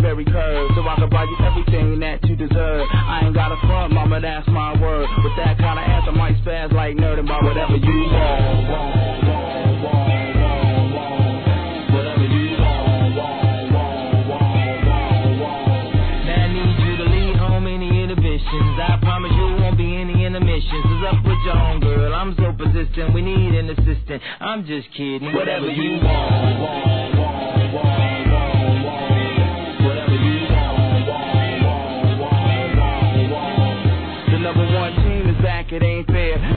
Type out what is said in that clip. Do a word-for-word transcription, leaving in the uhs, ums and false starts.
very curve, so I can buy you everything that you deserve. I ain't got a front, mama, that's my word. With that kind of answer, might spaz like nerd about whatever you want, want, want, want, want, want. Whatever you want, want, want, want, want, want. Now I need you to leave home any inhibitions. I promise you won't be any intermissions. What's up with your own girl? I'm so persistent, we need an assistant. I'm just kidding. Whatever you want, want.